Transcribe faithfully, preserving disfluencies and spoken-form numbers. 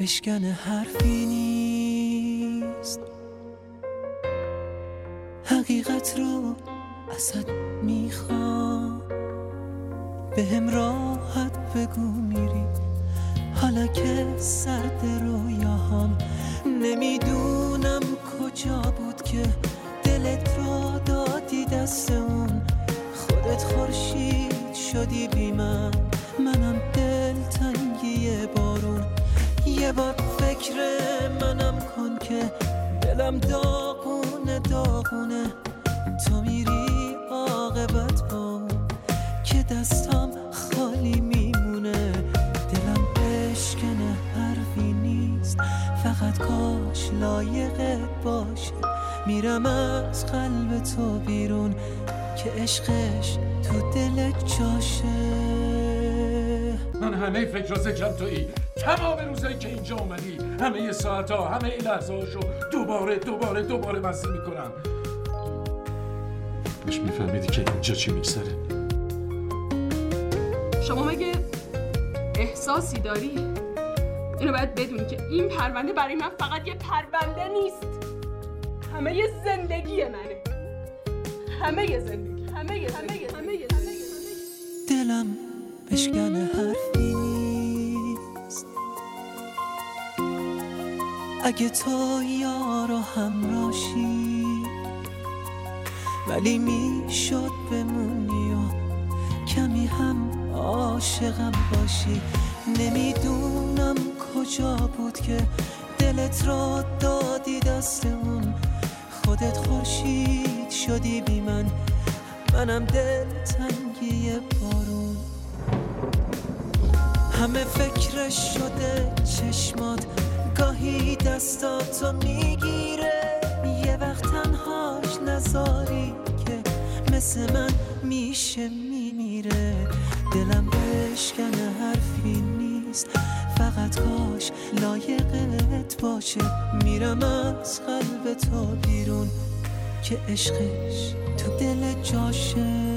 بشکنه حرفی نیست، حقیقت رو ازت میخوام، به هم راحت بگو میری حالا که سرد رویاهام. نمیدونم کجا بود که دلت را دادی دست اون، خودت خورشید شدی بی من، منم دل تنگی بارون. یه بار فکر منم کن که دلم داغونه داغونه، تو میری عاقبت با اون که دستم خالی میمونه. دلم بشکنه حرفی نیست، فقط کاش لایقت باشه، میرم از قلب تو بیرون که عشقش تو دلت جاشه. من همه فکر و ذکرم تویی، تمام روزایی که اینجا اومدی، همه ساعتها، همه این لحظه هاشو دوباره دوباره دوباره مزه میکنم. مش میفهمیدی که اینجا چی میگذره؟ شما مگه احساسی داری؟ اینو باید بدونی که این پرونده برای من فقط یه پرونده نیست، همه یه زندگی منه، همه یه زندگی، همه یه همه یه همه یه دلم بشکنه حرفی نیست، اگه تو یار و همراشی، ولی میشد بمونی و کمی هم عاشقم باشی. نمیدونم کجا بود که دلت را دادی دست اون، خودت خورشید شدی بی من، منم دل تنگی بارون. همه فکرش شده چشمات، گاهی دستاتو میگیره، یه وقت تنهاش نذاری که مثل من میشه میمیره. دلم بشکنه حرفی نیست، فقط کاش لایقت باشه، میرم از قلب تو بیرون که عشقش تو دل جاشه.